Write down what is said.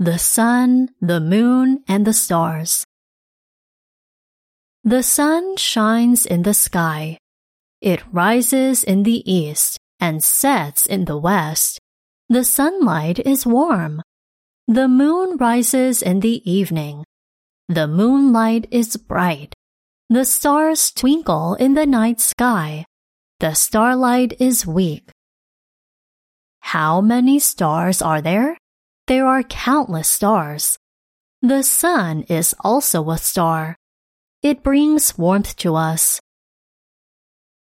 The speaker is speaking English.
the sun, the moon, and the stars. The sun shines in the sky. It rises in the east and sets in the west. The sunlight is warm. The moon rises in the evening. The moonlight is bright. The stars twinkle in the night sky. The starlight is weak. How many stars are there? There are countless stars. The sun is also a star. It brings warmth to us.